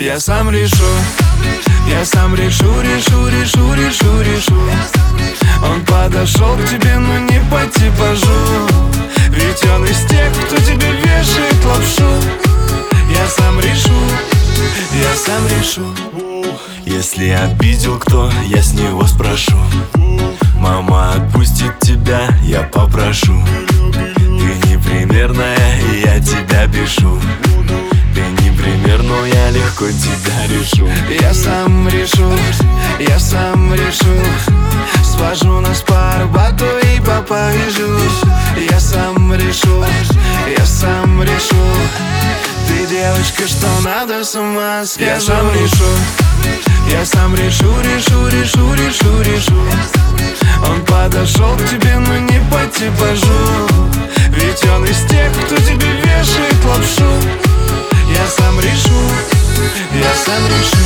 Я сам решу, я сам решу. Он подошел к тебе, но не по типажу, ведь он из тех, кто тебе вешает лапшу. Я сам решу, я сам решу. Если обидел кто, я с него спрошу. Мама отпустит тебя, я попрошу. Ты непримерная, и я тебя бешу. Ты непримерно, я легко тебя решу. Я сам решу, я сам решу. Свожу нас по Арбату и по Парижу. Я сам решу, я сам решу. Ты девочка, что надо, с ума схожу. Я сам решу, я сам решу. Он подошел к тебе, но не по типажу, ведь он из тех, кто тебе вешает лапшу. Я сам решу, я сам решу.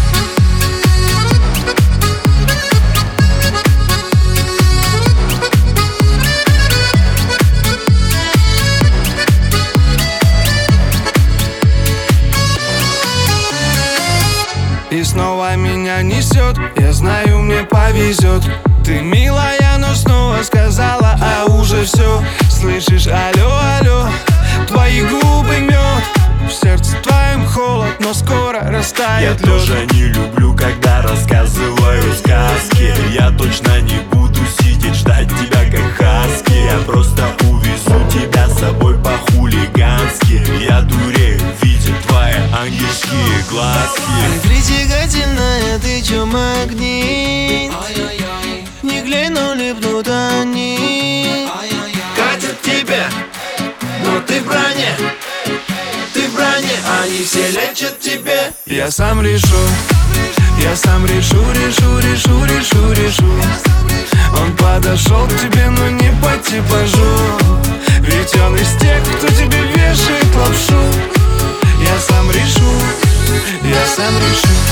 И снова меня несет, я знаю, мне повезет. Ты милая, но снова сказала, а уже все. Слышишь, алло, алло, твои губы мед. В сердце твоем холод, но скоро растает Я лед. тоже не люблю, когда рассказываю сказки. Я точно не буду сидеть, ждать тебя как хаски. Я просто увезу тебя с собой по-хулигански. Я дурею, видя твои ангельские глазки. Притягательная, ты чё, магнит? Не глянь, но липнут они. Катят тебя, но ты в броне. Ты в броне, они все лечат тебе. Я сам решу, я сам решу. Он подошел к тебе, но не по типажу, ведь он из тех, кто тебе вешает лапшу. Я сам решу, я сам решу.